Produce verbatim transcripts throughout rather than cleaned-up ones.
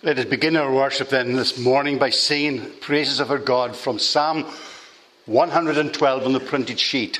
Let us begin our worship then this morning by singing praises of our God from Psalm one hundred twelve on the printed sheet.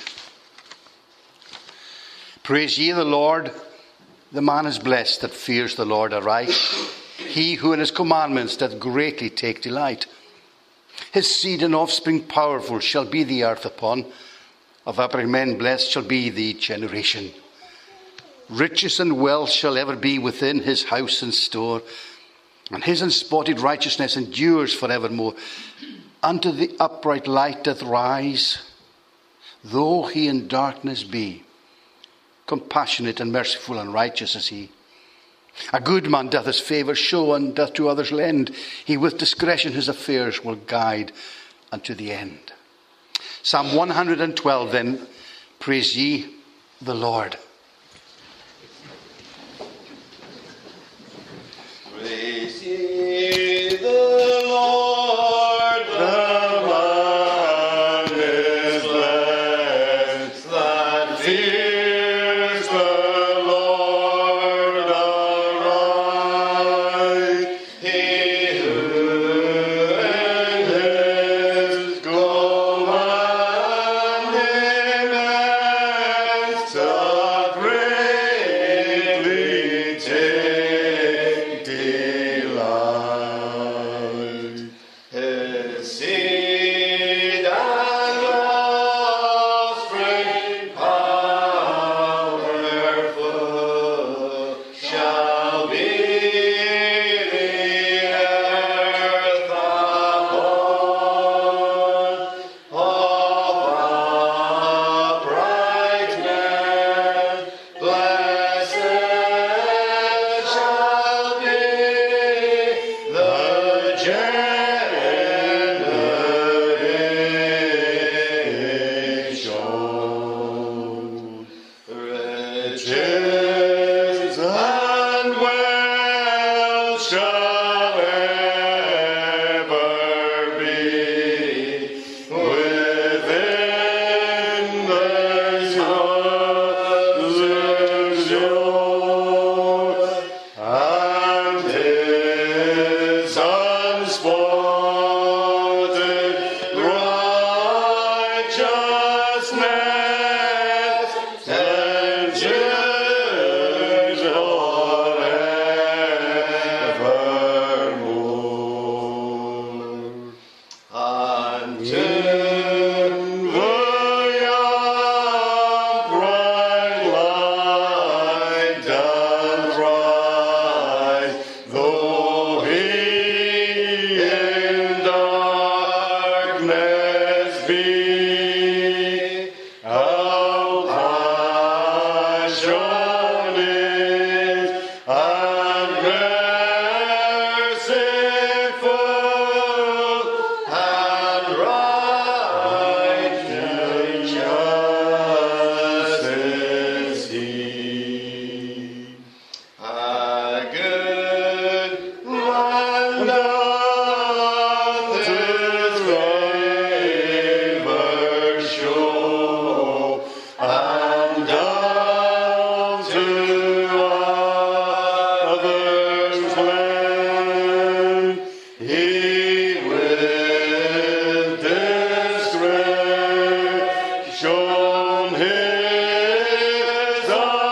Praise ye the Lord. The man is blessed that fears the Lord aright. He who in his commandments doth greatly take delight. His seed and offspring powerful shall be the earth upon. Of upright men blessed shall be the generation. Riches and wealth shall ever be within his house and store. And his unspotted righteousness endures for evermore. Unto the upright light doth rise, though he in darkness be. Compassionate and merciful and righteous is he. A good man doth his favour show, and doth to others lend. He with discretion his affairs will guide unto the end. Psalm one hundred twelve then, praise ye the Lord. Praise ye the Lord, the man is blessed that fears the Lord aright. He who in his commandments doth greatly take delight. His seed and offspring powerful shall be the earth upon. Of upright men blessed shall be the generation. Riches and wealth shall ever be within this house's door, and his unspotted righteousness endures forevermore. Unto the young bright light doth rise, though he in darkness be. Compassion is and merciful and righteous is he. A good man doth his favour show, and doth to others lend. He with discretion his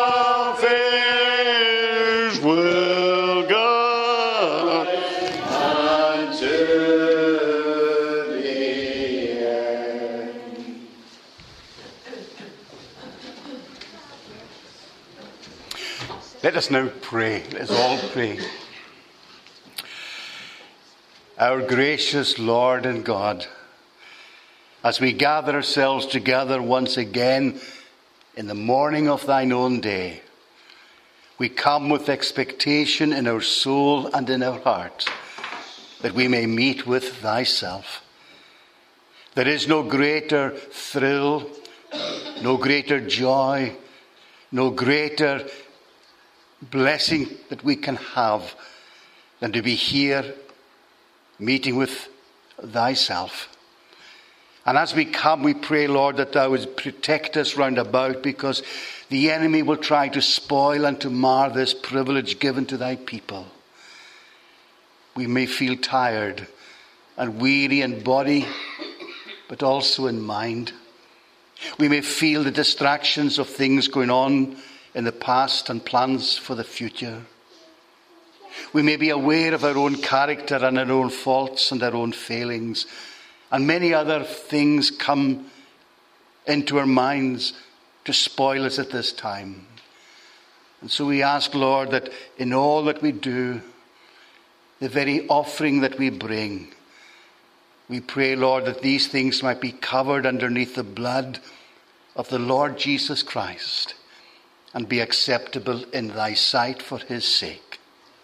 affairs will guide unto the end. Let us now pray. Let us all pray. Our gracious Lord and God, as we gather ourselves together once again in the morning of thine own day, we come with expectation in our soul and in our heart that we may meet with thyself. There is no greater thrill, no greater joy, no greater blessing that we can have than to be here meeting with thyself. And as we come, we pray, Lord, that thou would protect us round about, because the enemy will try to spoil and to mar this privilege given to thy people. We may feel tired and weary in body, but also in mind. We may feel the distractions of things going on in the past and plans for the future. We may be aware of our own character and our own faults and our own failings, and many other things come into our minds to spoil us at this time. And so we ask, Lord, that in all that we do, the very offering that we bring, we pray, Lord, that these things might be covered underneath the blood of the Lord Jesus Christ and be acceptable in thy sight for his sake.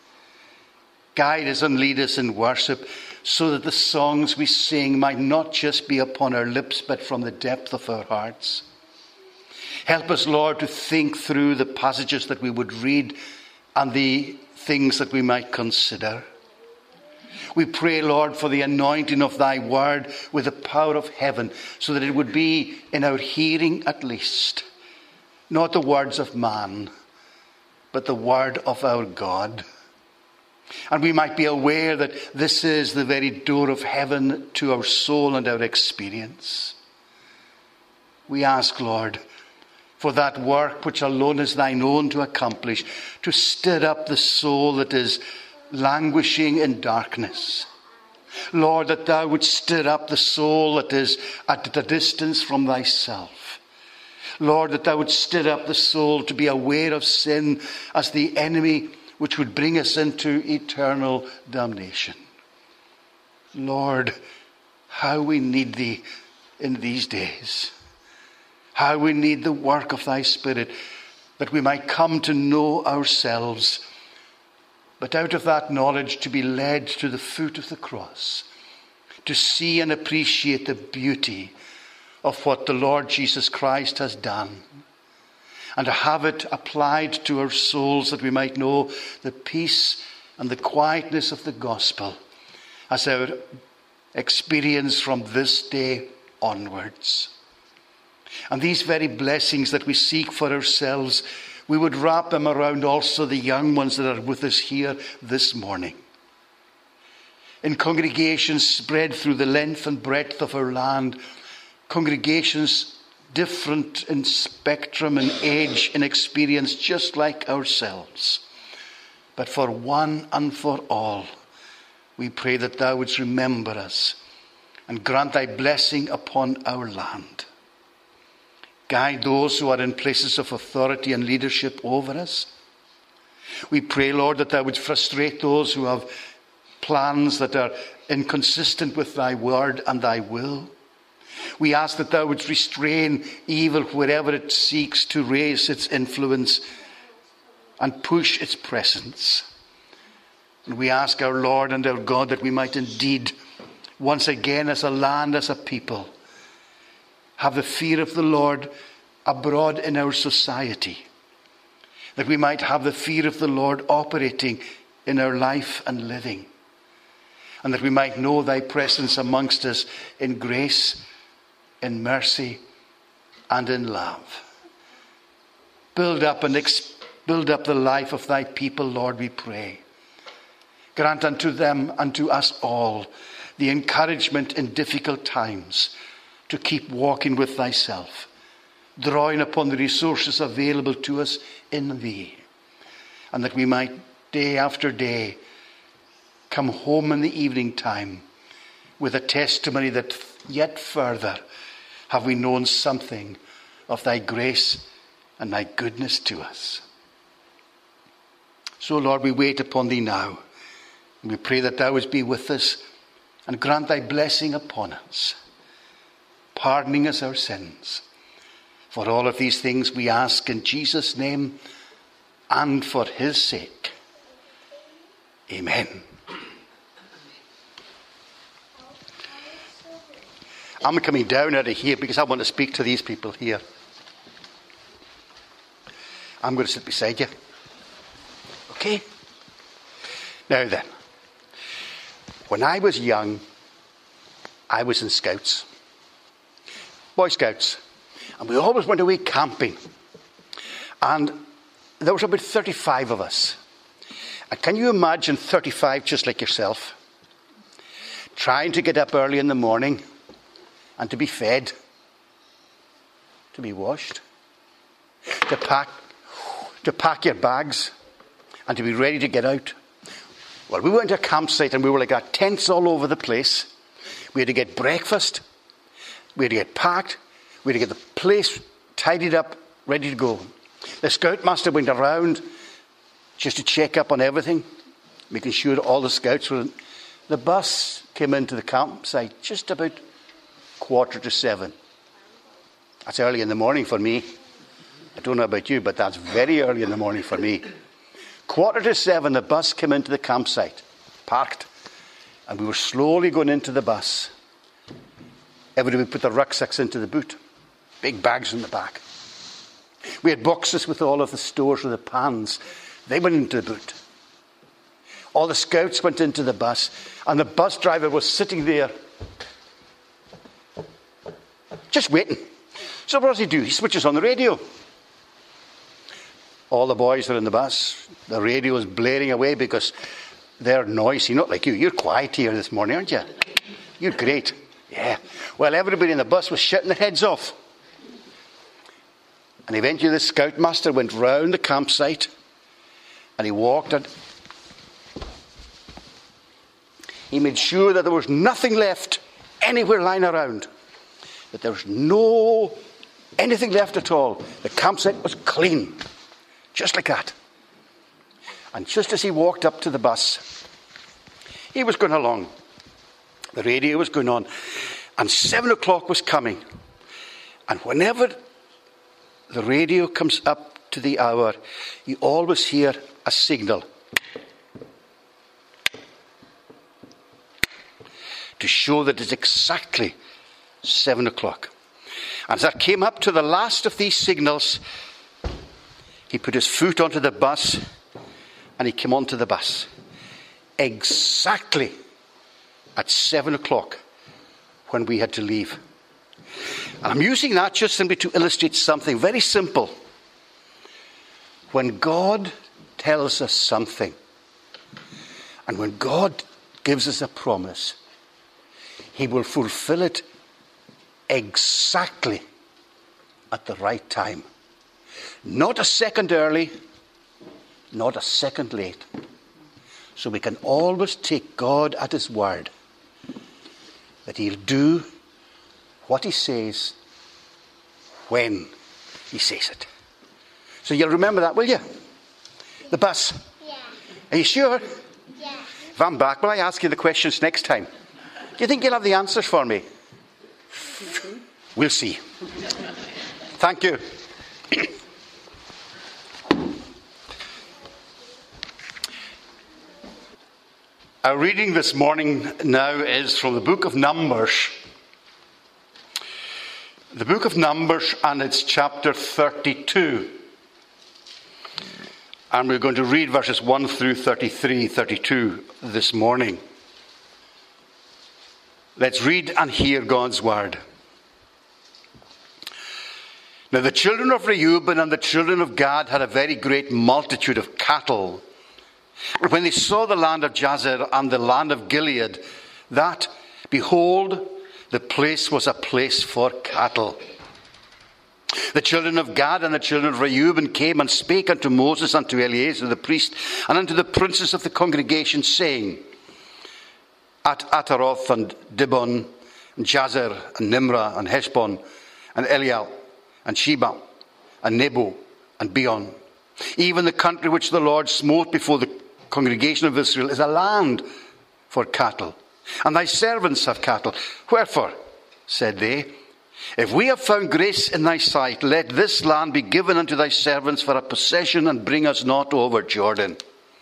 Guide us and lead us in worship so that the songs we sing might not just be upon our lips, but from the depth of our hearts. Help us, Lord, to think through the passages that we would read and the things that we might consider. We pray, Lord, for the anointing of thy word with the power of heaven, so that it would be in our hearing at least, not the words of man, but the word of our God. And we might be aware that this is the very door of heaven to our soul and our experience. We ask, Lord, for that work which alone is thine own to accomplish, to stir up the soul that is languishing in darkness. Lord, that thou would stir up the soul that is at a distance from thyself. Lord, that thou would stir up the soul to be aware of sin as the enemy which would bring us into eternal damnation. Lord, how we need thee in these days. How we need the work of thy Spirit, that we might come to know ourselves, but out of that knowledge to be led to the foot of the cross, to see and appreciate the beauty of what the Lord Jesus Christ has done, and to have it applied to our souls, that we might know the peace and the quietness of the gospel as our experience from this day onwards. And these very blessings that we seek for ourselves, we would wrap them around also the young ones that are with us here this morning. In congregations spread through the length and breadth of our land, congregations different in spectrum and age and experience, just like ourselves. But for one and for all, we pray that thou wouldst remember us and grant thy blessing upon our land. Guide those who are in places of authority and leadership over us. We pray, Lord, that thou wouldst frustrate those who have plans that are inconsistent with thy word and thy will. We ask that thou wouldst restrain evil wherever it seeks to raise its influence and push its presence. And we ask our Lord and our God that we might indeed, once again as a land, as a people, have the fear of the Lord abroad in our society. That we might have the fear of the Lord operating in our life and living. And that we might know thy presence amongst us in grace, in mercy, and in love. Build up and ex- build up the life of thy people, Lord, we pray. Grant unto them and to us all the encouragement in difficult times to keep walking with thyself, drawing upon the resources available to us in thee, and that we might day after day come home in the evening time with a testimony that yet further have we known something of thy grace and thy goodness to us. So, Lord, we wait upon thee now, and we pray that thou wouldst be with us and grant thy blessing upon us, pardoning us our sins. For all of these things we ask in Jesus' name and for his sake. Amen. I'm coming down out of here because I want to speak to these people here. I'm going to sit beside you. Okay? Now then, when I was young, I was in Scouts. Boy Scouts. And we always went away camping. And there was about thirty-five of us. And can you imagine thirty-five just like yourself, trying to get up early in the morning and to be fed, to be washed, to pack, to pack your bags and to be ready to get out? Well, we went to a campsite and we were like that, tents all over the place. We had to get breakfast. We had to get packed. We had to get the place tidied up, ready to go. The scoutmaster went around just to check up on everything, making sure that all the scouts were in. The bus came into the campsite just about quarter to seven. That's early in the morning for me. I don't know about you, but that's very early in the morning for me. Quarter to seven, the bus came into the campsite, parked, and we were slowly going into the bus. Everybody put their rucksacks into the boot, big bags in the back. We had boxes with all of the stores with the pans. They went into the boot. All the scouts went into the bus, and the bus driver was sitting there, just waiting. So what does he do? He switches on the radio. All the boys are in the bus. The radio is blaring away because they're noisy, not like you. You're quiet here this morning, aren't you? You're great. Yeah. Well, everybody in the bus was shutting their heads off. And eventually the scoutmaster went round the campsite and he walked and he made sure that there was nothing left anywhere lying around. That there was no anything left at all. The campsite was clean. Just like that. And just as he walked up to the bus, he was going along. The radio was going on. And seven o'clock was coming. And whenever the radio comes up to the hour, you always hear a signal to show that it's exactly seven o'clock. And as I came up to the last of these signals, he put his foot onto the bus and he came onto the bus. Exactly at seven o'clock when we had to leave. And I'm using that just simply to illustrate something very simple. When God tells us something, and when God gives us a promise, he will fulfill it exactly at the right time. Not a second early, not a second late. So we can always take God at his word that he'll do what he says when he says it. So you'll remember that, will you? The bus. Yeah. Are you sure? Yeah. If I'm back, will I ask you the questions next time? Do you think you'll have the answers for me? We'll see. Thank you. Our reading this morning now is from the book of Numbers. The book of Numbers, and it's chapter thirty-two. And we're going to read verses one through thirty-three, thirty-two this morning. Let's read and hear God's word. Now the children of Reuben and the children of Gad had a very great multitude of cattle. And when they saw the land of Jazer and the land of Gilead, that, behold, the place was a place for cattle. The children of Gad and the children of Reuben came and spake unto Moses and to Eleazar the priest and unto the princes of the congregation, saying, At Ataroth and Dibon, and Jazer and Nimrah and Heshbon and Eliel and Sheba and Nebo and Beon, even the country which the Lord smote before the congregation of Israel is a land for cattle, and thy servants have cattle. Wherefore, said they, if we have found grace in thy sight, let this land be given unto thy servants for a possession, and bring us not over Jordan.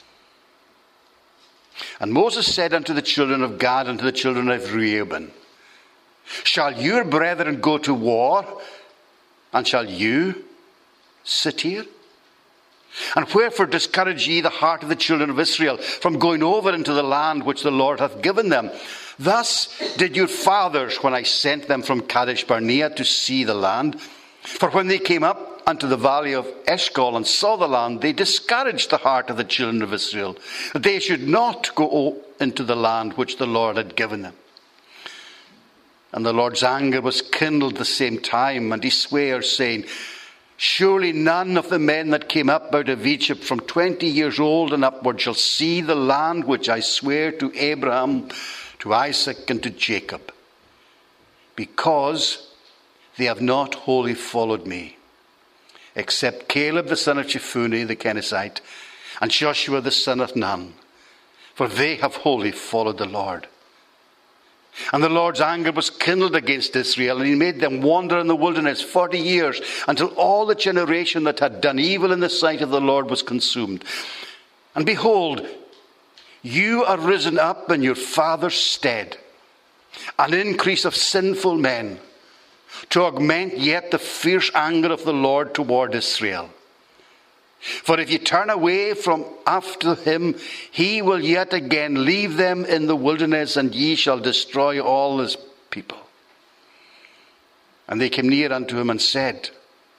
And Moses said unto the children of Gad and to the children of Reuben, shall your brethren go to war, and shall you sit here? And wherefore discourage ye the heart of the children of Israel from going over into the land which the Lord hath given them? Thus did your fathers when I sent them from Kadesh Barnea to see the land. For when they came up unto the valley of Eshcol and saw the land, they discouraged the heart of the children of Israel, that they should not go into the land which the Lord had given them. And the Lord's anger was kindled the same time, and he sware, saying, surely none of the men that came up out of Egypt from twenty years old and upward shall see the land which I swear to Abraham, to Isaac, and to Jacob, because they have not wholly followed me, except Caleb the son of Jephunneh the Kenizzite, and Joshua the son of Nun, for they have wholly followed the Lord. And the Lord's anger was kindled against Israel, and he made them wander in the wilderness forty years, until all the generation that had done evil in the sight of the Lord was consumed. And behold, you are risen up in your father's stead, an increase of sinful men, to augment yet the fierce anger of the Lord toward Israel. For if you turn away from after him, he will yet again leave them in the wilderness, and ye shall destroy all his people. And they came near unto him and said,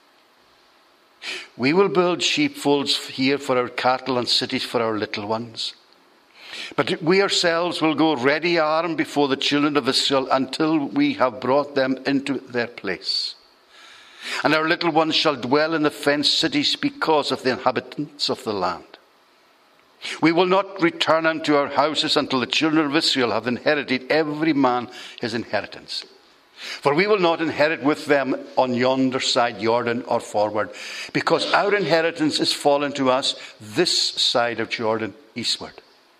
we will build sheepfolds here for our cattle and cities for our little ones. But we ourselves will go ready armed before the children of Israel until we have brought them into their place. And our little ones shall dwell in the fenced cities because of the inhabitants of the land. We will not return unto our houses until the children of Israel have inherited every man his inheritance. For we will not inherit with them on yonder side Jordan or forward, because our inheritance is fallen to us this side of Jordan eastward.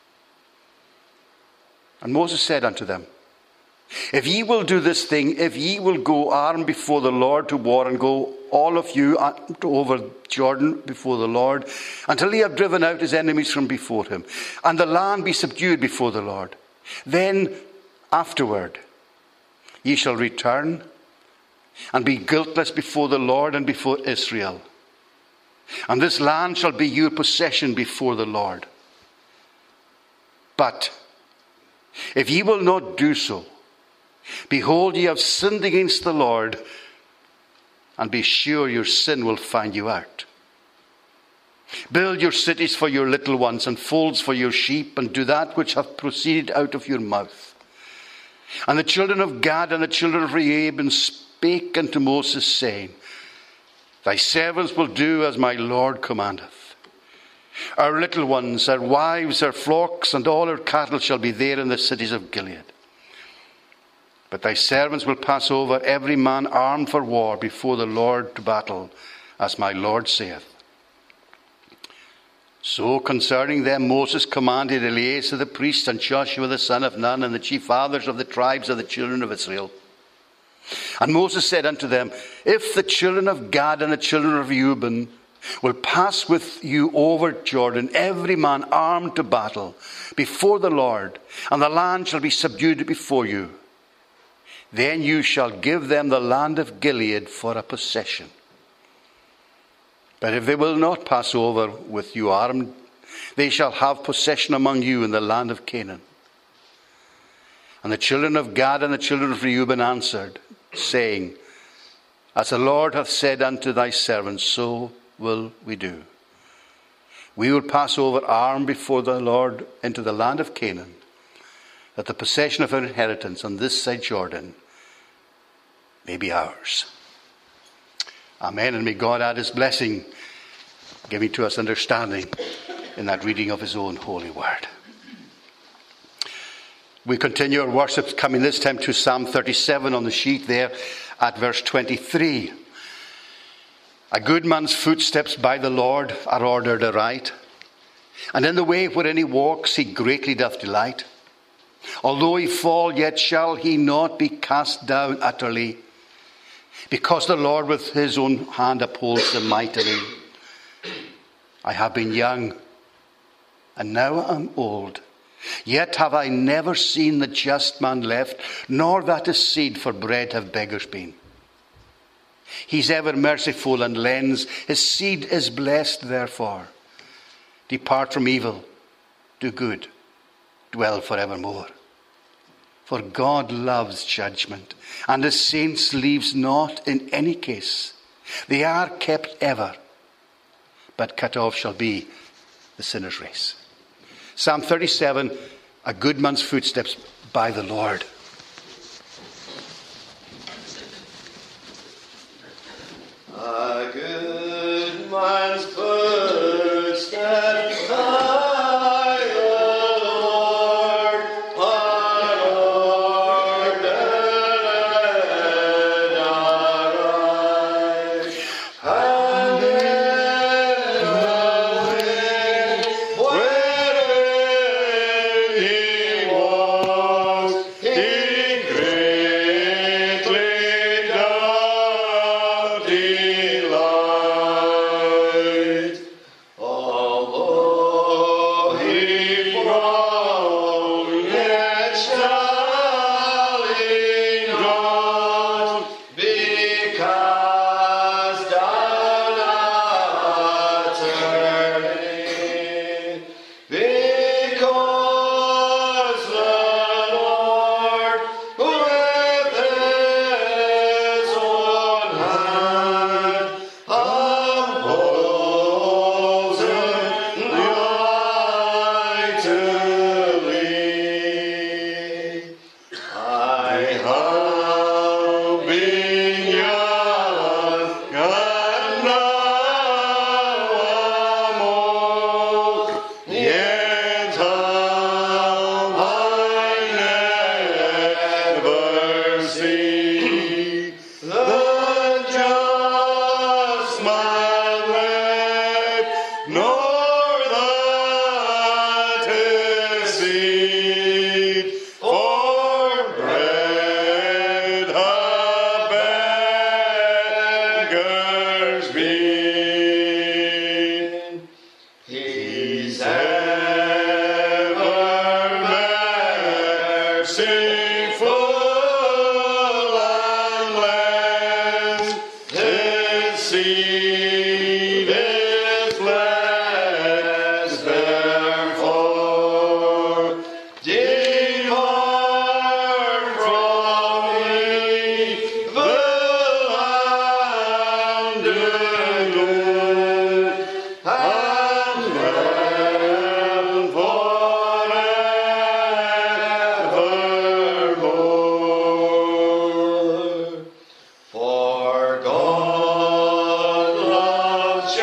And Moses said unto them, if ye will do this thing, if ye will go armed before the Lord to war, and go all of you over Jordan before the Lord, until he have driven out his enemies from before him, and the land be subdued before the Lord, then afterward ye shall return and be guiltless before the Lord and before Israel. And this land shall be your possession before the Lord. But if ye will not do so, behold, ye have sinned against the Lord, and be sure your sin will find you out. Build your cities for your little ones, and folds for your sheep, and do that which hath proceeded out of your mouth. And the children of Gad and the children of Reuben spake unto Moses, saying, thy servants will do as my Lord commandeth. Our little ones, our wives, our flocks, and all our cattle shall be there in the cities of Gilead. But thy servants will pass over, every man armed for war, before the Lord to battle, as my Lord saith. So concerning them Moses commanded Eleazar the priest, and Joshua the son of Nun, and the chief fathers of the tribes of the children of Israel. And Moses said unto them, if the children of Gad and the children of Reuben will pass with you over Jordan, every man armed to battle, before the Lord, and the land shall be subdued before you, then you shall give them the land of Gilead for a possession. But if they will not pass over with you armed, they shall have possession among you in the land of Canaan. And the children of Gad and the children of Reuben answered, saying, as the Lord hath said unto thy servants, so will we do. We will pass over armed before the Lord into the land of Canaan, that the possession of our inheritance on this side Jordan may be ours. Amen. And may God add his blessing, giving to us understanding in that reading of his own holy word. We continue our worship, coming this time to Psalm thirty-seven on the sheet there at verse twenty-three. A good man's footsteps by the Lord are ordered aright, and in the way wherein he walks he greatly doth delight. Although he fall, yet shall he not be cast down utterly, because the Lord with his own hand upholds him mightily. I have been young, and now I am old, yet have I never seen the just man left, nor that his seed for bread have beggars been. He's ever merciful and lends, his seed is blessed therefore. Depart from evil, do good, dwell forevermore. For God loves judgment, and his saints leaves not in any case They are kept ever, but cut off shall be the sinner's race. Psalm thirty-seven, a good man's footsteps by the Lord. A good man's footsteps by the Lord are ordered aright, and in the way wherein he walks, he greatly doth delight. Although he fall, yet shall he not be cast down utterly, because the Lord with his own hand upholds him mightily. I have been young and now am old, yet have I never seen the just man live, nor that his seed for bread have beggars been. He's ever merciful and lends his seed is blessed. Therefore, depart from evil and do good, and reign forevermore. For God loves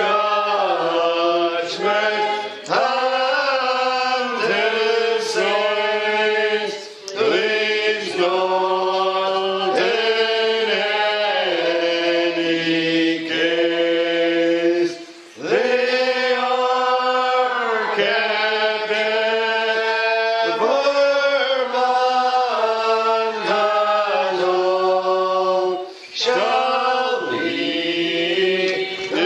judgment, and his saints leaves not in any case. They are kept ever, mankind shall lead the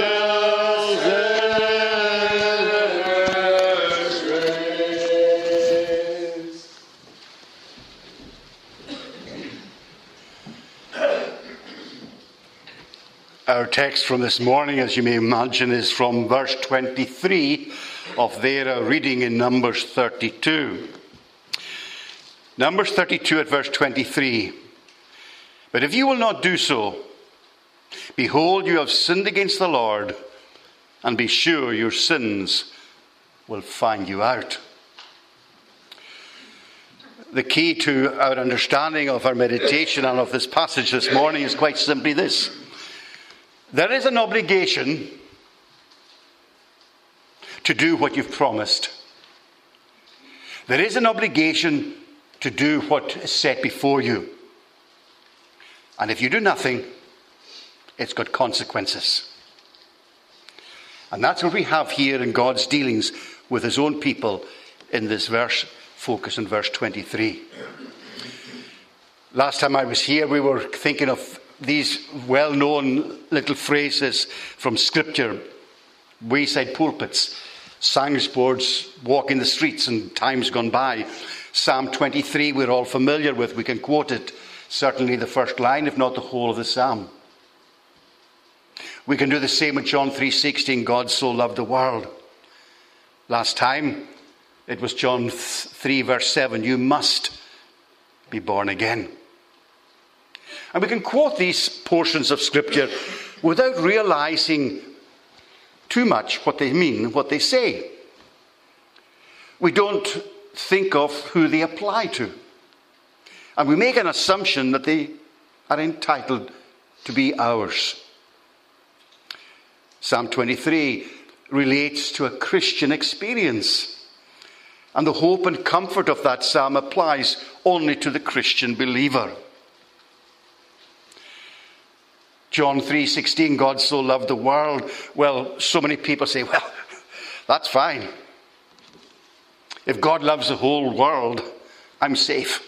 sinner's race. Our text from this morning, as you may imagine, is from verse twenty-three of their uh, reading in Numbers thirty-two. Numbers thirty-two at verse twenty-three. But if you will not do so, behold, you have sinned against the Lord, and be sure your sins will find you out. The key to our understanding of our meditation and of this passage this morning is quite simply this. There is an obligation to do what you've promised. There is an obligation to do what is set before you. And if you do nothing, it's got consequences. And that's what we have here in God's dealings with his own people in this verse, focus on verse twenty-three. Last time I was here, we were thinking of these well-known little phrases from Scripture, wayside pulpits, signs boards, walking the streets in times gone by. Psalm twenty-three we're all familiar with. We can quote it, certainly the first line, if not the whole of the psalm. We can do the same with John three sixteen, God so loved the world. Last time, it was John three verse seven, you must be born again. And we can quote these portions of Scripture without realizing too much what they mean, what they say. We don't think of who they apply to. And we make an assumption that they are entitled to be ours. Psalm twenty-three relates to a Christian experience. And the hope and comfort of that psalm applies only to the Christian believer. John three sixteen, God so loved the world. Well, so many people say, well, that's fine. If God loves the whole world, I'm safe.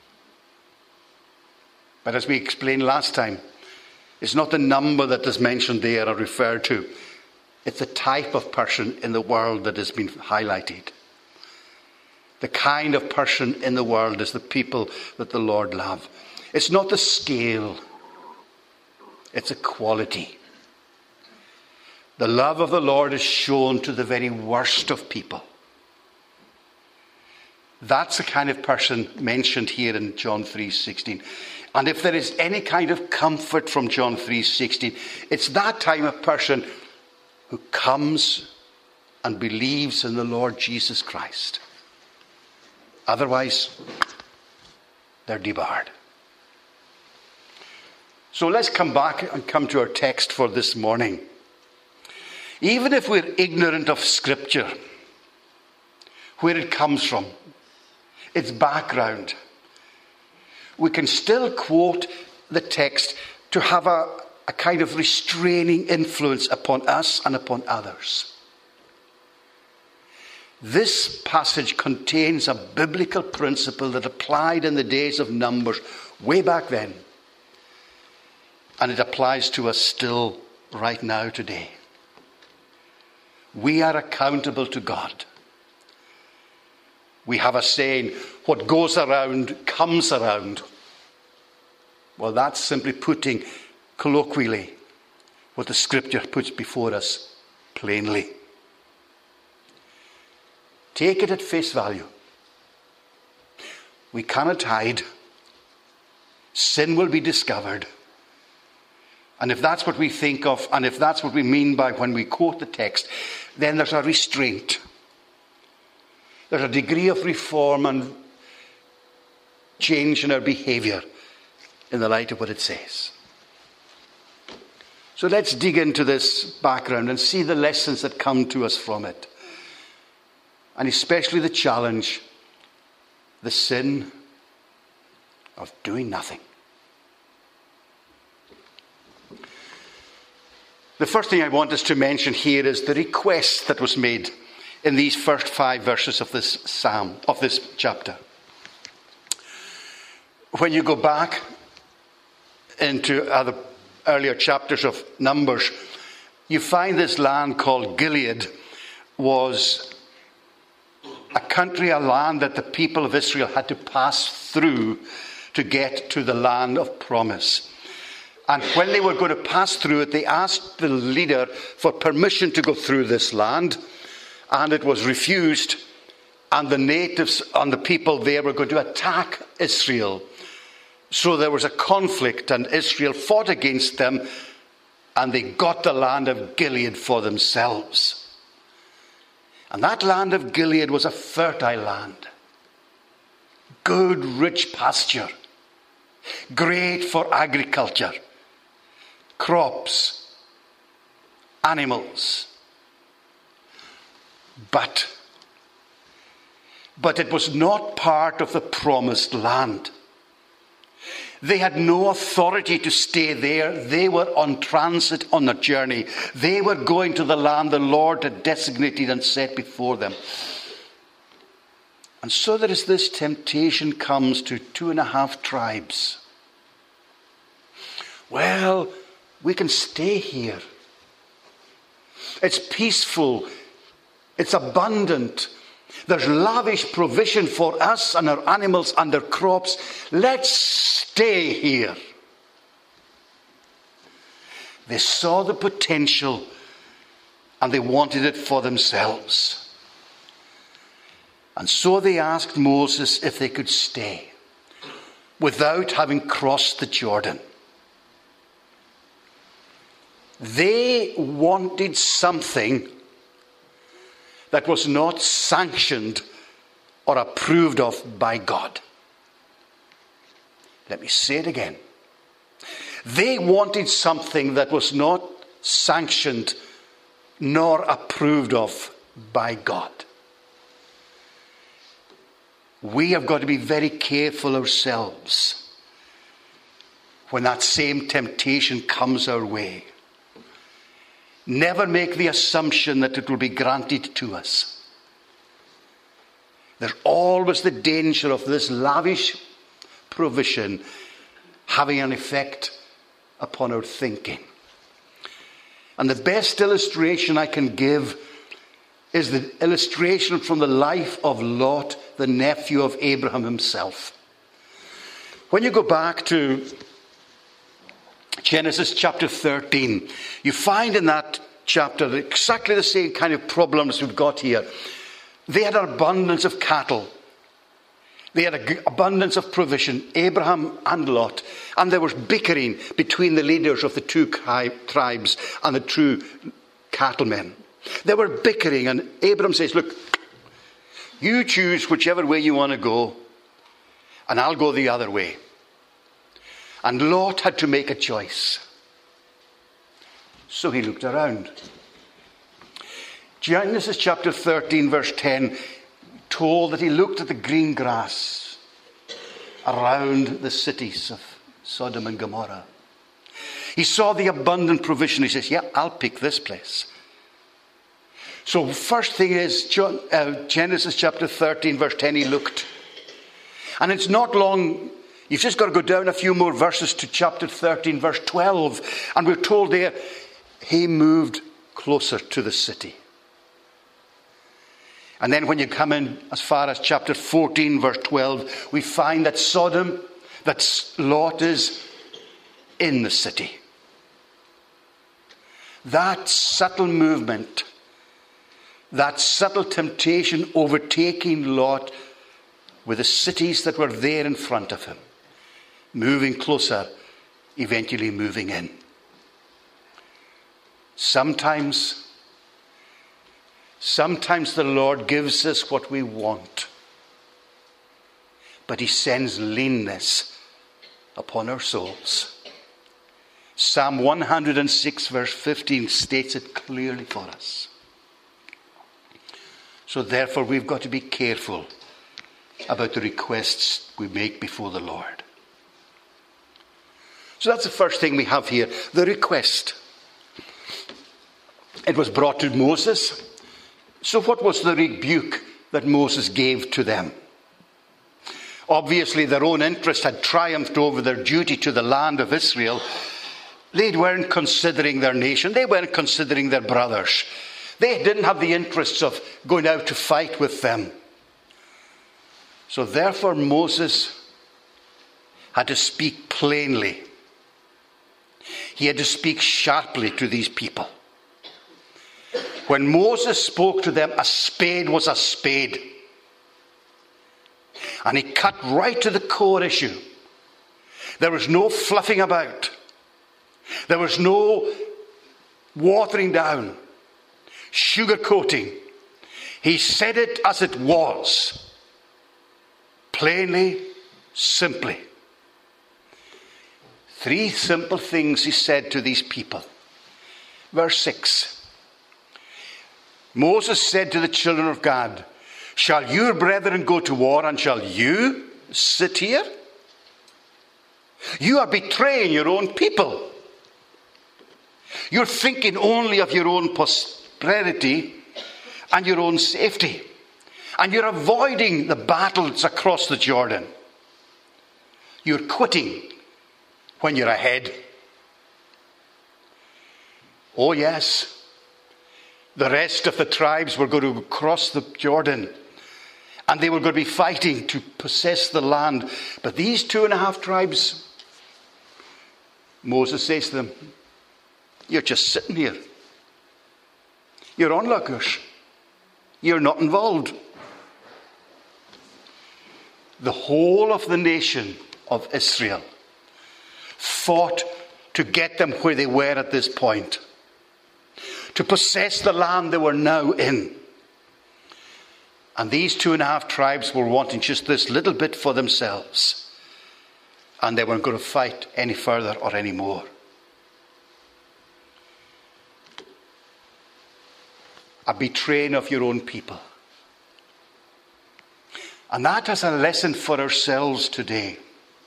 But as we explained last time, it's not the number that is mentioned there or referred to. It's the type of person in the world that has been highlighted. The kind of person in the world is the people that the Lord loves. It's not the scale. It's a quality. The love of the Lord is shown to the very worst of people. That's the kind of person mentioned here in John three sixteen. And if there is any kind of comfort from John three sixteen, it's that type of person who comes and believes in the Lord Jesus Christ. Otherwise, they're debarred. So let's come back and come to our text for this morning. Even if we're ignorant of Scripture, where it comes from, its background, we can still quote the text to have a, a kind of restraining influence upon us and upon others. This passage contains a biblical principle that applied in the days of Numbers way back then. And it applies to us still right now today. We are accountable to God. We have a saying, what goes around comes around. Well, that's simply putting colloquially what the Scripture puts before us plainly. Take it at face value. We cannot hide. Sin will be discovered. And if that's what we think of, and if that's what we mean by when we quote the text, then there's a restraint. There's a degree of reform and change in our behaviour in the light of what it says. So let's dig into this background and see the lessons that come to us from it. And especially the challenge, the sin of doing nothing. The first thing I want us to mention here is the request that was made in these first five verses of this psalm, of this chapter. When you go back into other earlier chapters of Numbers, you find this land called Gilead was a country, a land that the people of Israel had to pass through to get to the land of promise. And when they were going to pass through it, they asked the leader for permission to go through this land. And it was refused. And the natives and the people there were going to attack Israel. So there was a conflict, and Israel fought against them. And they got the land of Gilead for themselves. And that land of Gilead was a fertile land. Good, rich pasture. Great for agriculture. Crops, animals. But, but it was not part of the promised land. They had no authority to stay there. They were on transit on their journey. They were going to the land the Lord had designated and set before them. And so there is this temptation comes to two and a half tribes. Well, we can stay here. It's peaceful. It's abundant. There's lavish provision for us and our animals and their crops. Let's stay here. They saw the potential and they wanted it for themselves. And so they asked Moses if they could stay without having crossed the Jordan. They wanted something that was not sanctioned or approved of by God. Let me say it again. They wanted something that was not sanctioned nor approved of by God. We have got to be very careful ourselves when that same temptation comes our way. Never make the assumption that it will be granted to us. There's always the danger of this lavish provision having an effect upon our thinking. And the best illustration I can give is the illustration from the life of Lot, the nephew of Abraham himself. When you go back to Genesis chapter thirteen, you find in that chapter exactly the same kind of problems we've got here. They had an abundance of cattle. They had an abundance of provision, Abraham and Lot. And there was bickering between the leaders of the two tribes and the true cattlemen. They were bickering, and Abraham says, look, you choose whichever way you want to go, and I'll go the other way. And Lot had to make a choice. So he looked around. Genesis chapter thirteen, verse ten, told that he looked at the green grass around the cities of Sodom and Gomorrah. He saw the abundant provision. He says, yeah, I'll pick this place. So first thing is, Genesis chapter thirteen, verse ten, he looked. And it's not long, you've just got to go down a few more verses to chapter thirteen, verse twelve. And we're told there, he moved closer to the city. And then when you come in as far as chapter fourteen, verse twelve, we find that Sodom, that Lot is in the city. That subtle movement, that subtle temptation overtaking Lot with the cities that were there in front of him, moving closer, eventually moving in. Sometimes, sometimes the Lord gives us what we want, but he sends leanness upon our souls. Psalm one hundred six, verse fifteen states it clearly for us. So therefore, we've got to be careful about the requests we make before the Lord. So that's the first thing we have here, the request. It was brought to Moses. So what was the rebuke that Moses gave to them? Obviously, their own interest had triumphed over their duty to the land of Israel. They weren't considering their nation. They weren't considering their brothers. They didn't have the interests of going out to fight with them. So therefore, Moses had to speak plainly. He had to speak sharply to these people. When Moses spoke to them, a spade was a spade. And he cut right to the core issue. There was no fluffing about. There was no watering down, sugarcoating. He said it as it was. Plainly, simply. Three simple things he said to these people. Verse six. Moses said to the children of God, shall your brethren go to war, and shall you sit here? You are betraying your own people. You're thinking only of your own prosperity and your own safety. And you're avoiding the battles across the Jordan. You're quitting when you're ahead. Oh yes, the rest of the tribes were going to cross the Jordan, and they were going to be fighting to possess the land. But these two and a half tribes, Moses says to them, you're just sitting here. You're onlookers. You're not involved. The whole of the nation of Israel fought to get them where they were at this point. to possess the land they were now in. And these two and a half tribes were wanting just this little bit for themselves. And they weren't going to fight any further or any more. A betraying of your own people. And that is a lesson for ourselves today.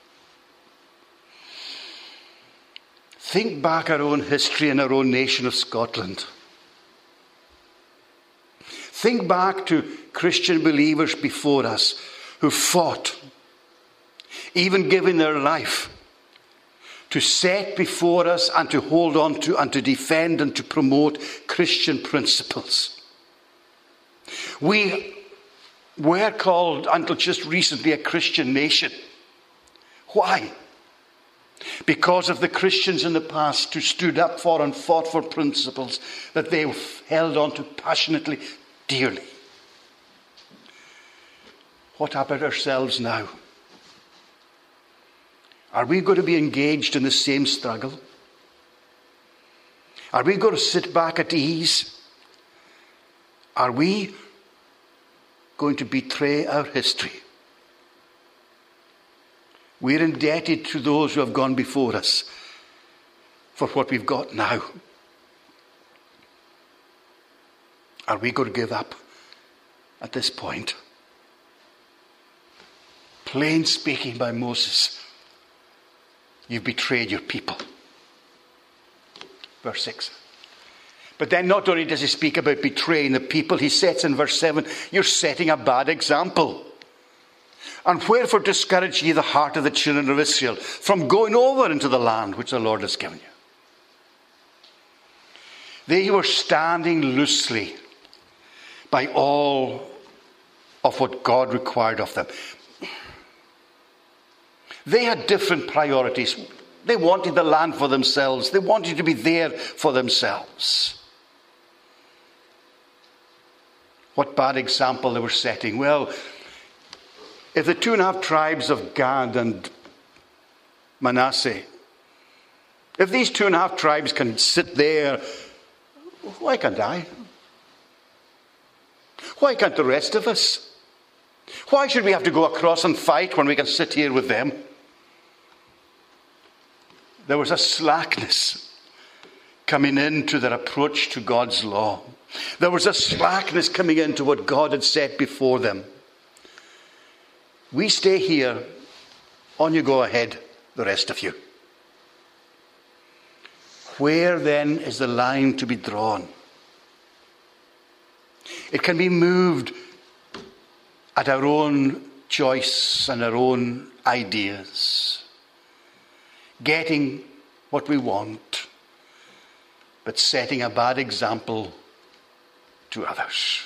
Think back our own history in our own nation of Scotland. Think back to Christian believers before us who fought, even giving their life, to set before us and to hold on to and to defend and to promote Christian principles. We were called until just recently a Christian nation. Why? Because of the Christians in the past who stood up for and fought for principles that they held on to passionately, dearly. What about ourselves now? Are we going to be engaged in the same struggle? Are we going to sit back at ease? Are we going to betray our history? We're indebted to those who have gone before us for what we've got now. Are we going to give up at this point? Plain speaking by Moses, you've betrayed your people. Verse six. But then not only does he speak about betraying the people, he says in verse seven, you're setting a bad example. And wherefore discourage ye the heart of the children of Israel from going over into the land which the Lord has given you? They were standing loosely by all of what God required of them. They had different priorities. They wanted the land for themselves. They wanted to be there for themselves. What bad example they were setting. Well, if the two and a half tribes of Gad and Manasseh, if these two and a half tribes can sit there, why can't I? Why can't the rest of us? Why should we have to go across and fight when we can sit here with them? There was a slackness coming into their approach to God's law. There was a slackness coming into what God had set before them. We stay here, on you go ahead, the rest of you. Where then is the line to be drawn? It can be moved at our own choice and our own ideas. Getting what we want, but setting a bad example to others.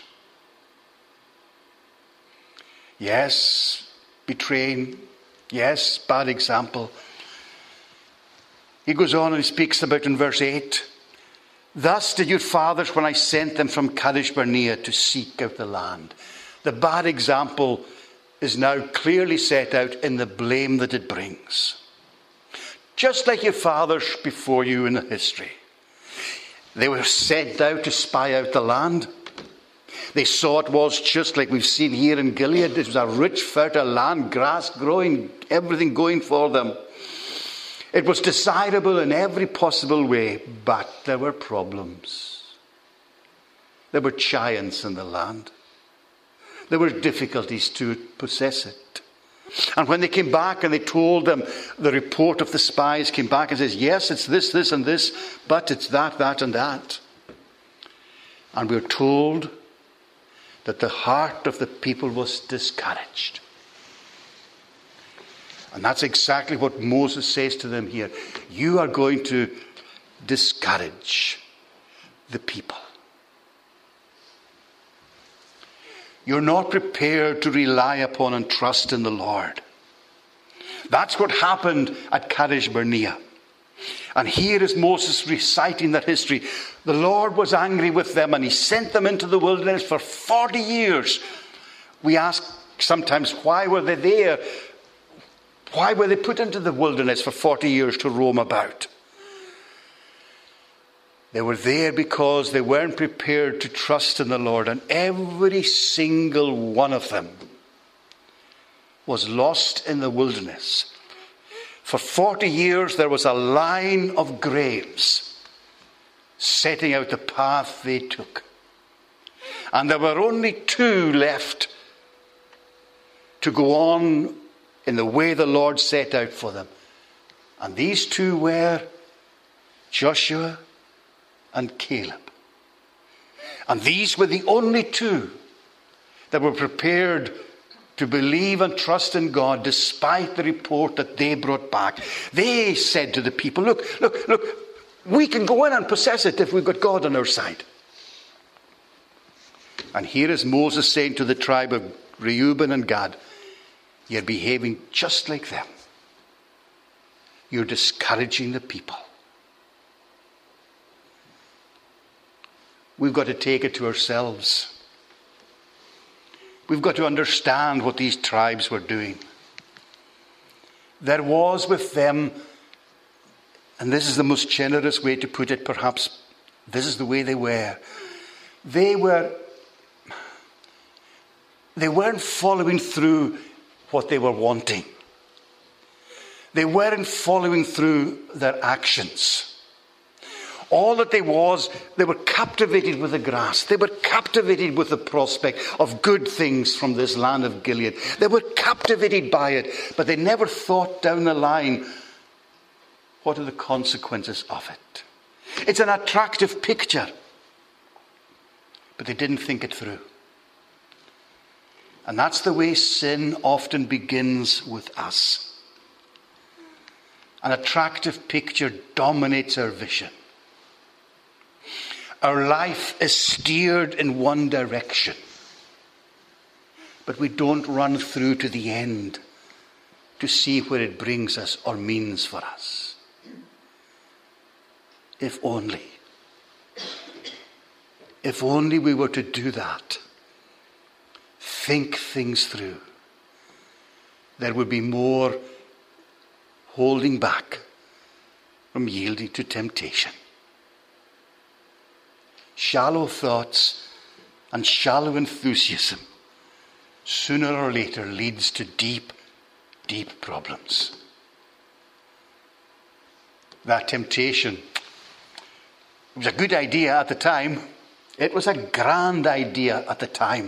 Yes, betraying. Yes, bad example. He goes on and he speaks about in verse eight. Thus did your fathers when I sent them from Kadesh Barnea to seek out the land. The bad example is now clearly set out in the blame that it brings. Just like your fathers before you in the history. They were sent out to spy out the land. They saw it was just like we've seen here in Gilead. It was a rich, fertile land, grass growing, everything going for them. It was desirable in every possible way, but there were problems. There were giants in the land. There were difficulties to possess it. And when they came back and they told them, the report of the spies came back and says, yes, it's this, this, and this, but it's that, that, and that. And we're told that the heart of the people was discouraged. And that's exactly what Moses says to them here. You are going to discourage the people. You're not prepared to rely upon and trust in the Lord. That's what happened at Kadesh Barnea. And here is Moses reciting that history. The Lord was angry with them and he sent them into the wilderness for forty years. We ask sometimes, why were they there? Why were they put into the wilderness for forty years to roam about? They were there because they weren't prepared to trust in the Lord. And every single one of them was lost in the wilderness. For forty years there was a line of graves setting out the path they took. And there were only two left to go on in the way the Lord set out for them. And these two were Joshua and Caleb. And these were the only two that were prepared to believe and trust in God despite the report that they brought back. They said to the people, look, look, look, we can go in and possess it if we've got God on our side. And here is Moses saying to the tribe of Reuben and Gad, you're behaving just like them. You're discouraging the people. We've got to take it to ourselves. We've got to understand what these tribes were doing. There was with them, and this is the most generous way to put it, perhaps this is the way they were. They were, they weren't following through what they were wanting. They weren't following through their actions. All that they was, they were captivated with the grass. They were captivated with the prospect of good things from this land of Gilead. They were captivated by it, but they never thought down the line, what are the consequences of it? It's an attractive picture, but they didn't think it through. And that's the way sin often begins with us. An attractive picture dominates our vision. Our life is steered in one direction, but we don't run through to the end to see where it brings us or means for us. If only, if only we were to do that, think things through, there would be more holding back from yielding to temptation. Shallow thoughts and shallow enthusiasm sooner or later leads to deep, deep problems. That temptation, it was a good idea at the time. It was a grand idea at the time.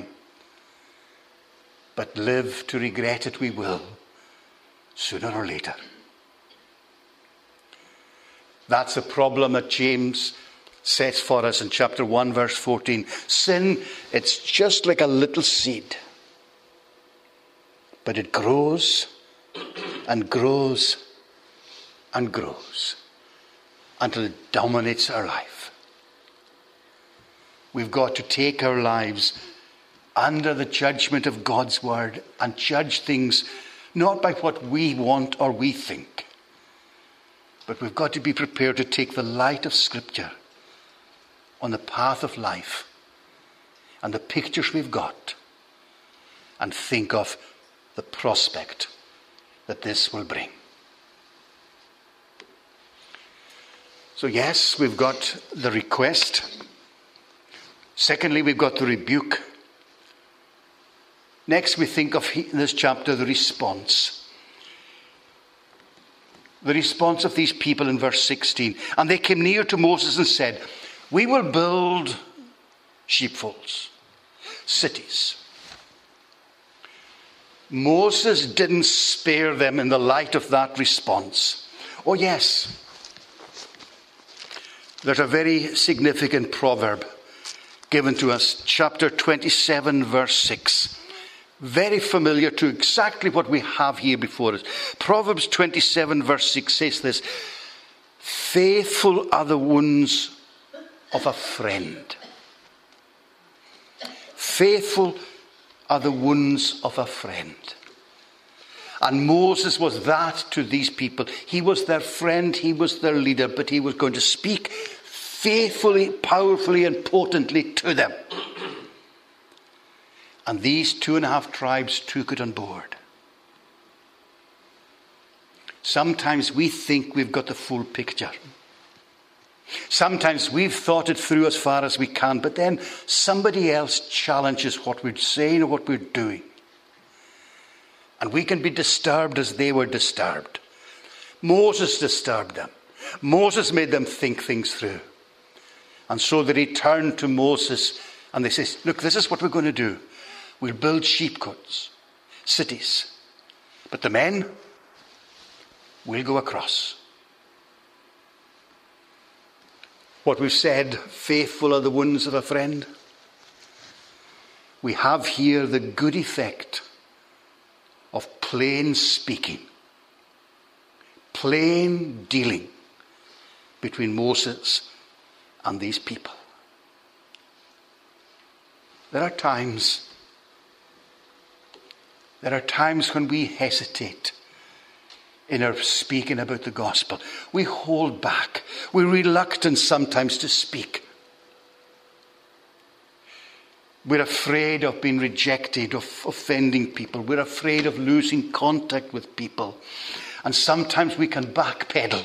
But live to regret it we will, sooner or later. That's a problem that James sets for us in chapter one, verse fourteen. Sin, it's just like a little seed. But it grows and grows and grows until it dominates our life. We've got to take our lives under the judgment of God's word and judge things not by what we want or we think, but we've got to be prepared to take the light of Scripture on the path of life and the pictures we've got and think of the prospect that this will bring. So yes, we've got the request. Secondly, we've got the rebuke. Next, we think of in this chapter the response. The response of these people in verse sixteen. And they came near to Moses and said, we will build sheepfolds, cities. Moses didn't spare them in the light of that response. Oh yes, there's a very significant proverb given to us, chapter twenty-seven, verse six. Very familiar to exactly what we have here before us. Proverbs twenty-seven, verse six says this: faithful are the wounds of a friend. Faithful are the wounds of a friend. And Moses was that to these people. He was their friend, he was their leader, but he was going to speak faithfully, powerfully, and potently to them. And these two and a half tribes took it on board. Sometimes we think we've got the full picture. Sometimes we've thought it through as far as we can, but then somebody else challenges what we're saying or what we're doing. And we can be disturbed as they were disturbed. Moses disturbed them. Moses made them think things through. And so they returned to Moses and they say, look, this is what we're going to do. We'll build sheepcotes, cities. But the men will go across. What we've said, faithful are the wounds of a friend. We have here the good effect of plain speaking, plain dealing between Moses and these people. There are times, there are times when we hesitate in our speaking about the gospel. We hold back. We're reluctant sometimes to speak. We're afraid of being rejected, of offending people. We're afraid of losing contact with people. And sometimes we can backpedal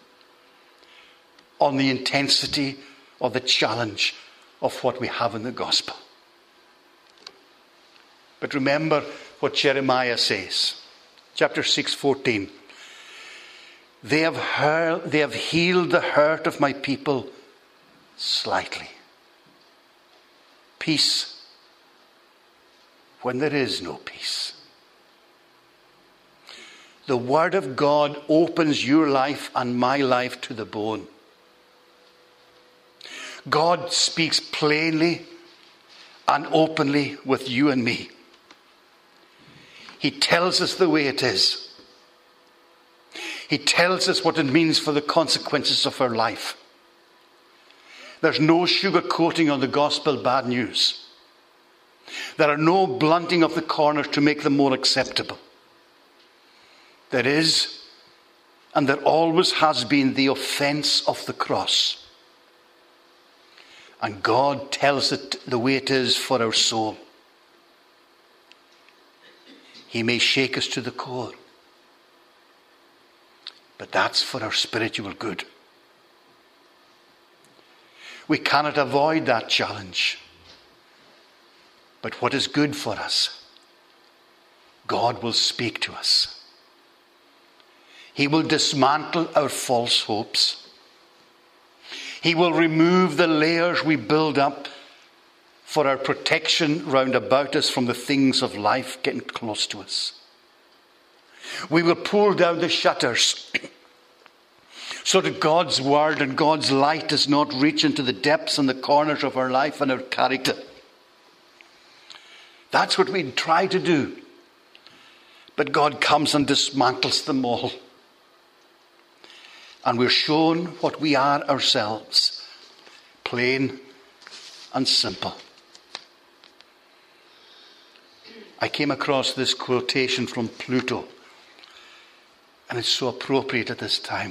on the intensity or the challenge of what we have in the gospel. But remember what Jeremiah says. Chapter six, fourteen. They have, heard, they have healed the hurt of my people slightly. Peace when there is no peace. The Word of God opens your life and my life to the bone. God speaks plainly and openly with you and me. He tells us the way it is. He tells us what it means for the consequences of our life. There's no sugarcoating on the gospel bad news. There are no blunting of the corners to make them more acceptable. There is, and there always has been, the offence of the cross. And God tells it the way it is for our soul. He may shake us to the core, but that's for our spiritual good. We cannot avoid that challenge. But what is good for us, God will speak to us. He will dismantle our false hopes. He will remove the layers we build up for our protection round about us from the things of life getting close to us. We will pull down the shutters so that God's word and God's light does not reach into the depths and the corners of our life and our character. That's what we try to do. But God comes and dismantles them all. And we're shown what we are ourselves. Plain and simple. I came across this quotation from Pluto. And it's so appropriate at this time.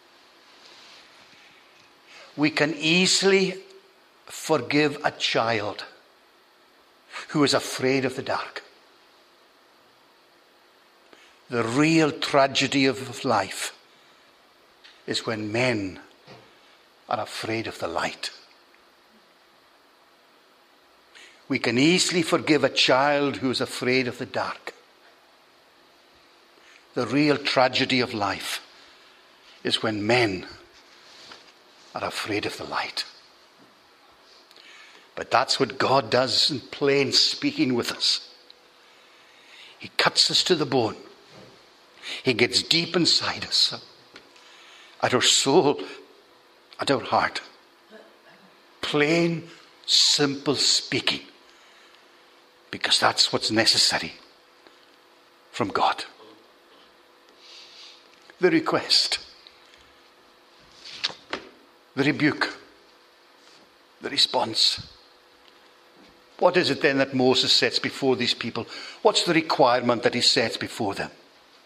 We can easily forgive a child who is afraid of the dark. The real tragedy of life is when men are afraid of the light. We can easily forgive a child who is afraid of the dark. The real tragedy of life is when men are afraid of the light. But that's what God does in plain speaking with us. He cuts us to the bone. He gets deep inside us, at our soul, at our heart. Plain, simple speaking. Because that's what's necessary from God. The request, the rebuke, the response. What is it then that Moses sets before these people? What's the requirement that he sets before them?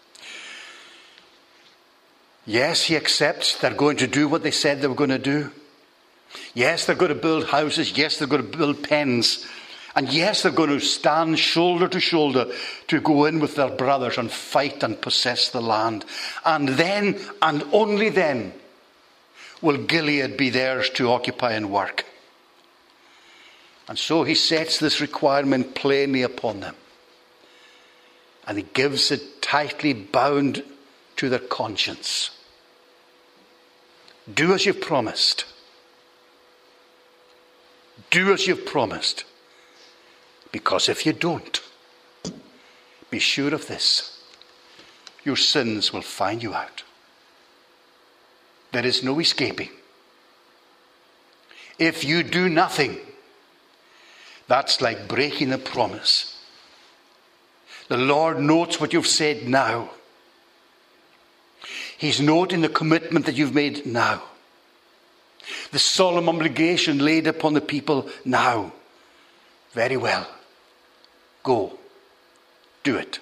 Yes, he accepts they're going to do what they said they were going to do. Yes, they're going to build houses. Yes, they're going to build pens. And yes, they're going to stand shoulder to shoulder to go in with their brothers and fight and possess the land. And then, and only then, will Gilead be theirs to occupy and work. And so he sets this requirement plainly upon them. And he gives it tightly bound to their conscience. Do as you've promised. Do as you've promised. Because if you don't, be sure of this: your sins will find you out. There is no escaping. If you do nothing, that's like breaking a promise. The Lord notes what you've said now. He's noting the commitment that you've made now. The solemn obligation laid upon the people now. Very well. Go. Do it.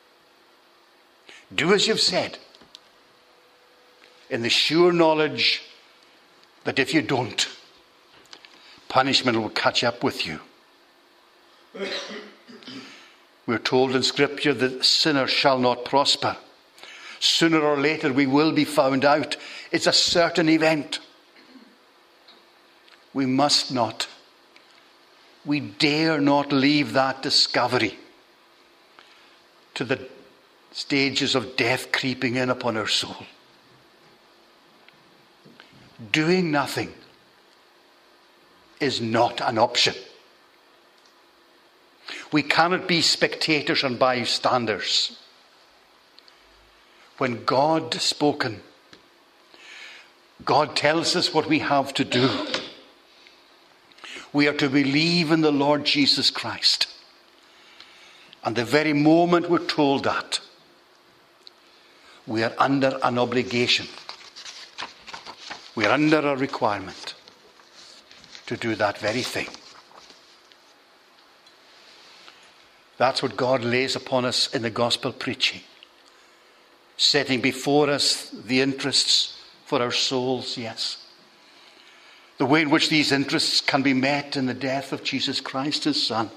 Do as you've said, in the sure knowledge that if you don't, punishment will catch up with you. We're told in Scripture that sinners shall not prosper. Sooner or later we will be found out. It's a certain event. We must not, we dare not leave that discovery to the stages of death creeping in upon our soul. Doing nothing is not an option. We cannot be spectators and bystanders. When God has spoken, God tells us what we have to do. We are to believe in the Lord Jesus Christ. And the very moment we're told that, we are under an obligation. We are under a requirement to do that very thing. That's what God lays upon us in the gospel preaching. Setting before us the interests for our souls, yes. The way in which these interests can be met in the death of Jesus Christ, his Son.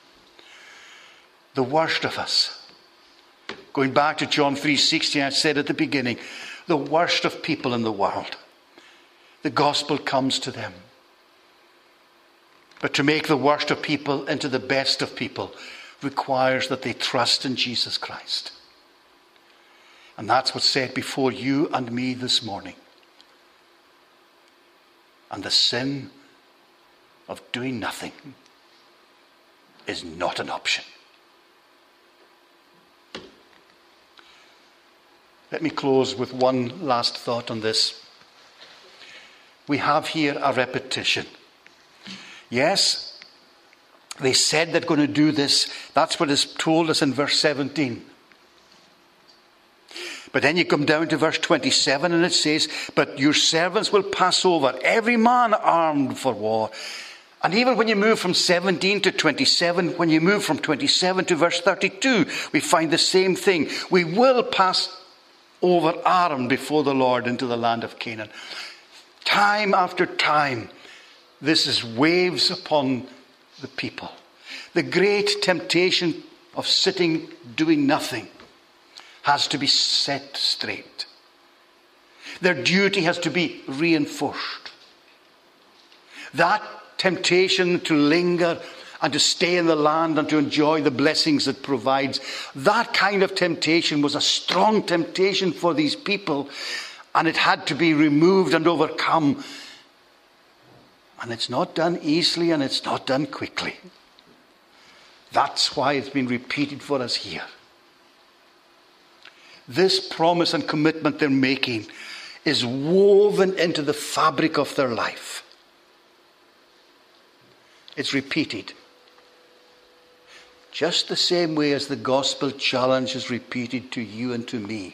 The worst of us. Going back to John three sixteen, I said at the beginning, the worst of people in the world. The gospel comes to them. But to make the worst of people into the best of people requires that they trust in Jesus Christ. And that's what's said before you and me this morning. And the sin of doing nothing is not an option. Let me close with one last thought on this. We have here a repetition. Yes, they said they're going to do this. That's what is told us in verse seventeen. But then you come down to verse twenty-seven and it says, but your servants will pass over, every man armed for war. And even when you move from seventeen to twenty-seven, when you move from twenty-seven to verse thirty-two, we find the same thing. We will pass over armed before the Lord into the land of Canaan. Time after time, this is waves upon the people. The great temptation of sitting doing nothing has to be set straight. Their duty has to be reinforced. That temptation to linger and to stay in the land and to enjoy the blessings it provides, that kind of temptation was a strong temptation for these people, and it had to be removed and overcome. And it's not done easily and it's not done quickly. That's why it's been repeated for us here. This promise and commitment they're making is woven into the fabric of their life. It's repeated. Just the same way as the gospel challenge is repeated to you and to me.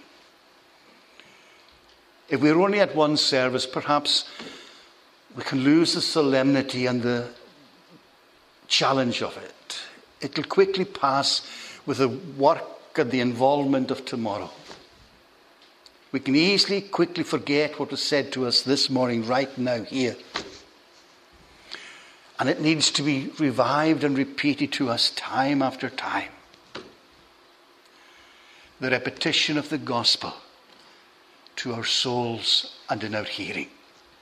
If we're only at one service, perhaps we can lose the solemnity and the challenge of it. It'll quickly pass with the work and the involvement of tomorrow. We can easily, quickly forget what was said to us this morning, right now, here. And it needs to be revived and repeated to us time after time. The repetition of the gospel to our souls and in our hearing.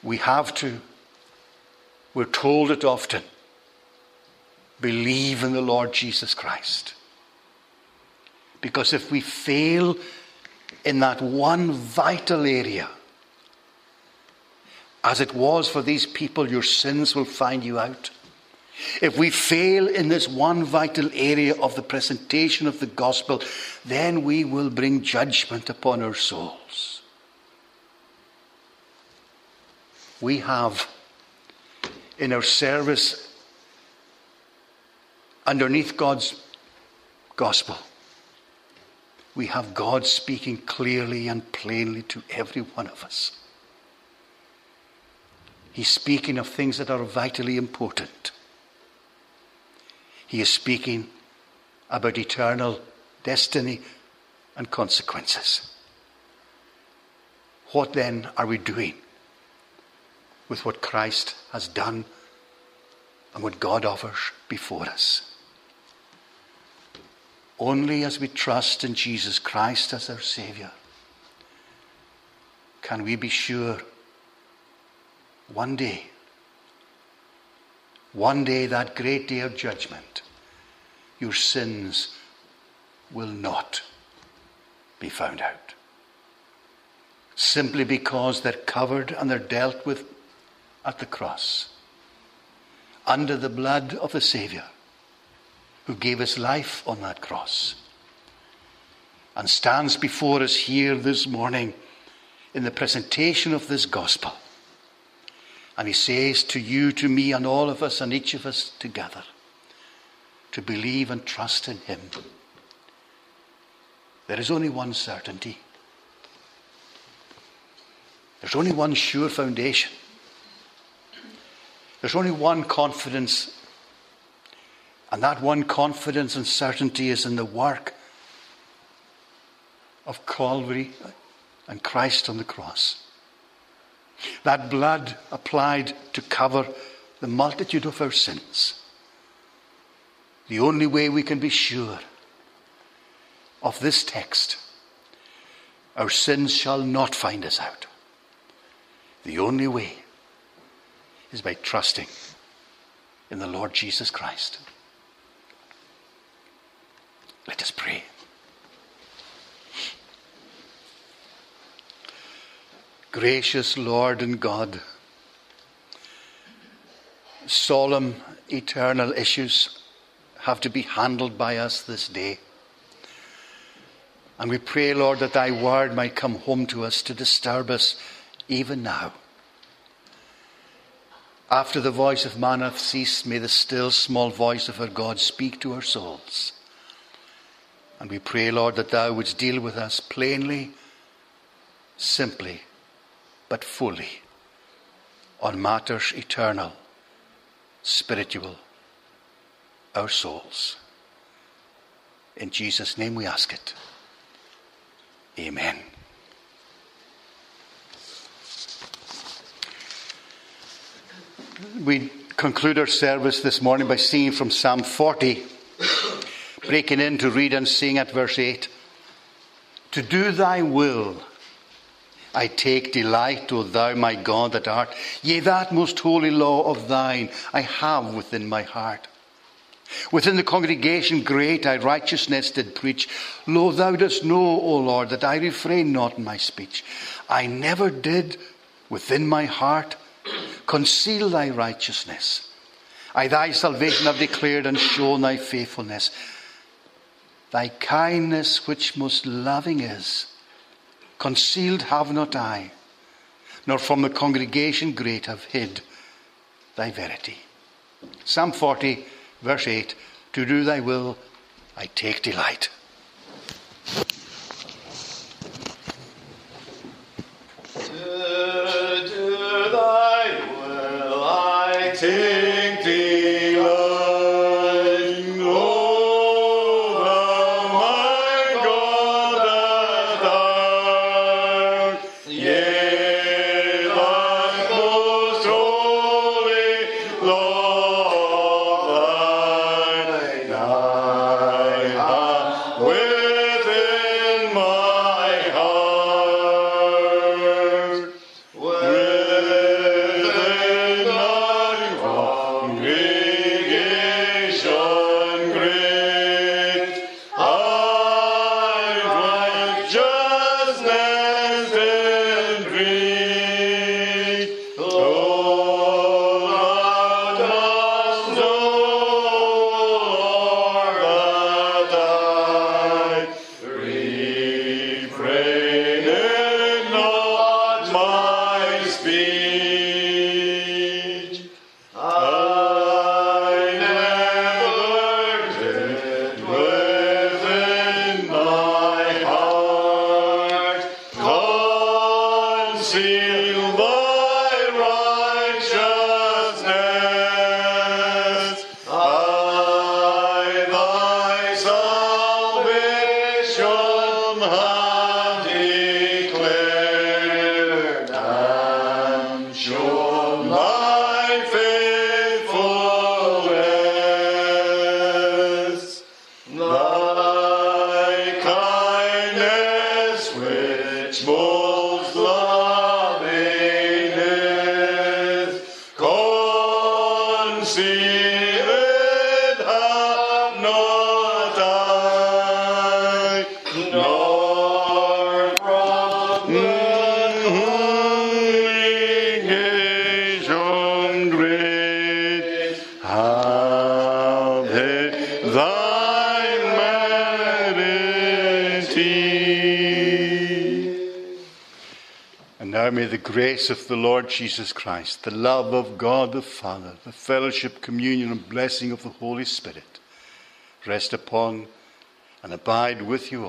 We have to, we're told it often, believe in the Lord Jesus Christ. Because if we fail in that one vital area, as it was for these people, your sins will find you out. If we fail in this one vital area of the presentation of the gospel, then we will bring judgment upon our souls. We have in our service, underneath God's gospel, we have God speaking clearly and plainly to every one of us. He's speaking of things that are vitally important. He is speaking about eternal destiny and consequences. What then are we doing with what Christ has done and what God offers before us? Only as we trust in Jesus Christ as our Saviour can we be sure one day, one day, that great day of judgment, your sins will not be found out. Simply because they're covered and they're dealt with at the cross, under the blood of the Saviour, who gave his life on that cross, and stands before us here this morning in the presentation of this gospel. And he says to you, to me, and all of us, and each of us together, to believe and trust in him. There is only one certainty. There's only one sure foundation. There's only one confidence. And that one confidence and certainty is in the work of Calvary and Christ on the cross. That blood applied to cover the multitude of our sins. The only way we can be sure of this text, our sins shall not find us out. The only way is by trusting in the Lord Jesus Christ. Let us pray. Gracious Lord and God, solemn eternal issues have to be handled by us this day. And we pray, Lord, that thy word might come home to us to disturb us even now. After the voice of man hath ceased, may the still small voice of our God speak to our souls. And we pray, Lord, that thou wouldst deal with us plainly, simply, but fully on matters eternal, spiritual, our souls. In Jesus' name we ask it. Amen. We conclude our service this morning by singing from Psalm forty, breaking in to read and sing at verse eight. To do thy will I take delight, O thou my God that art. Yea, that most holy law of thine I have within my heart. Within the congregation great I righteousness did preach. Lo, thou dost know, O Lord, that I refrain not in my speech. I never did within my heart conceal thy righteousness. I thy salvation have declared and shown thy faithfulness. Thy kindness which most loving is, concealed have not I, nor from the congregation great have hid thy verity. Psalm forty, verse eight. To do thy will I take delight. To do thy will I take delight. Within my heart, with And now may the grace of the Lord Jesus Christ, the love of God the Father, the fellowship, communion, and blessing of the Holy Spirit rest upon and abide with you all.